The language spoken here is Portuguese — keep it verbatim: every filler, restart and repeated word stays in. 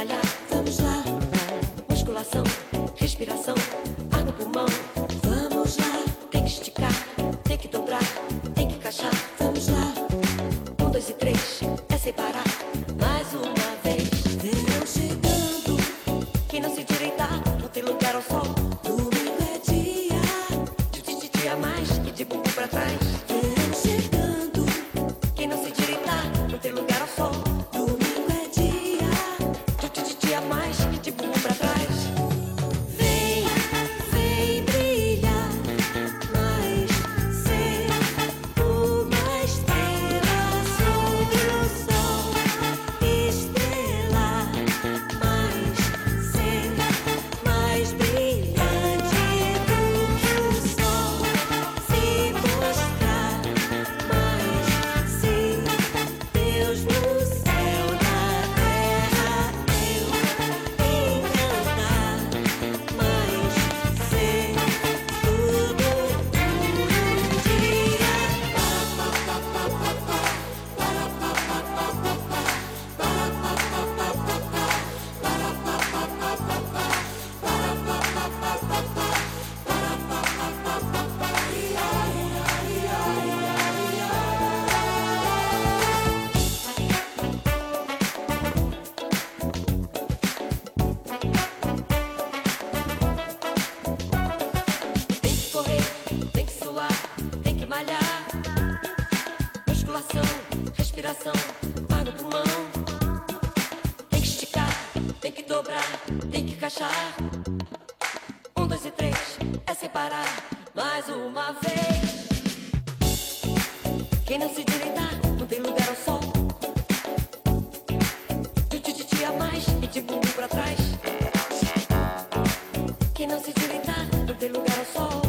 malhar, vamos lá. Musculação, respiração, ar no pulmão. Vamos lá. Tem que esticar, tem que dobrar, tem que encaixar. Vamos lá. Um, dois e três, é sem parar. Mais uma vez. Verão chegando. Quem não se direitar, não tem lugar ao sol. Domingo é dia de, de, de dia mais e de bumbum pra trás. Verão chegando. Quem não se direitar, não tem lugar ao sol. Domingo é dia de, de, de dia mais e de bumbum pra trás. Vem, vem brilhar mais ser uma estrela sobre o sol. Estrela mais ser mais brilhante do que o sol. Se mostrar mais ser Deus no céu, na terra eu encantar mais ser tudo um dia. Tem que correr, tem que suar, tem que malhar. Musculação, respiração, ar no pulmão. Tem que esticar, tem que dobrar, tem que encaixar. Um, dois e três, é sem parar. Mais uma vez. Quem não se direitar, não tem lugar ao sol. De de de dia mais e de bumbum pra trás. Quem não se direitar, não tem lugar ao sol.